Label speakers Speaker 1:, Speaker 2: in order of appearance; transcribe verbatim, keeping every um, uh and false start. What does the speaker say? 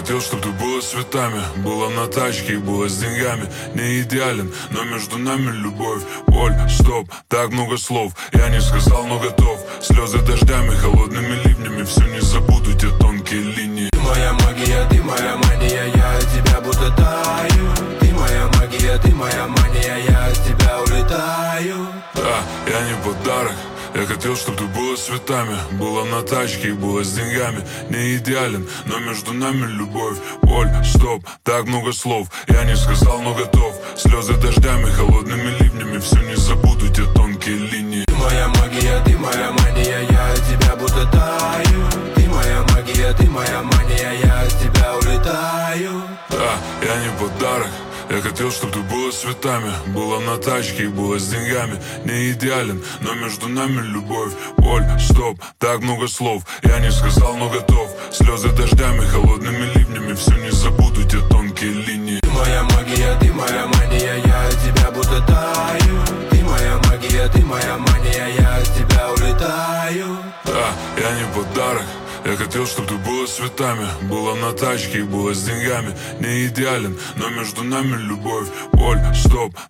Speaker 1: хотел, чтобы ты была с цветами, была на тачке и была с деньгами. Не идеален, но между нами любовь. Боль, стоп, так много слов. Я не сказал, но готов. Слезы дождями, холодными ливнями. Все не забуду, те тонкие линии.
Speaker 2: Ты моя магия, ты моя мания, я от тебя будто таю. Ты моя магия, ты моя мания, я от тебя улетаю.
Speaker 1: Да, я не подарок. Я хотел, чтобы ты была с цветами, была на тачке и была с деньгами. Не идеален, но между нами любовь. Боль, стоп, так много слов. Я не сказал, но готов. Слезы дождями, холодными ливнями. Все не забуду, те тонкие линии.
Speaker 2: Ты моя магия, ты моя мания, я от тебя будто таю. Ты моя магия, ты моя мания, я от тебя улетаю.
Speaker 1: Да, я не подарок. Я хотел, чтобы ты была с цветами, была на тачке и была с деньгами. Не идеален, но между нами любовь. Боль, стоп, так много слов. Я не сказал, но готов. Слезы дождями, холодными ливнями. Все не забуду, те тонкие линии.
Speaker 2: Ты моя магия, ты моя мания, я от тебя будто таю. Ты моя магия, ты моя мания, я от тебя улетаю.
Speaker 1: Да, я не подарок. Я хотел, чтобы ты была с цветами, была на тачке и была с деньгами. Не идеален, но между нами любовь. Боль, стоп,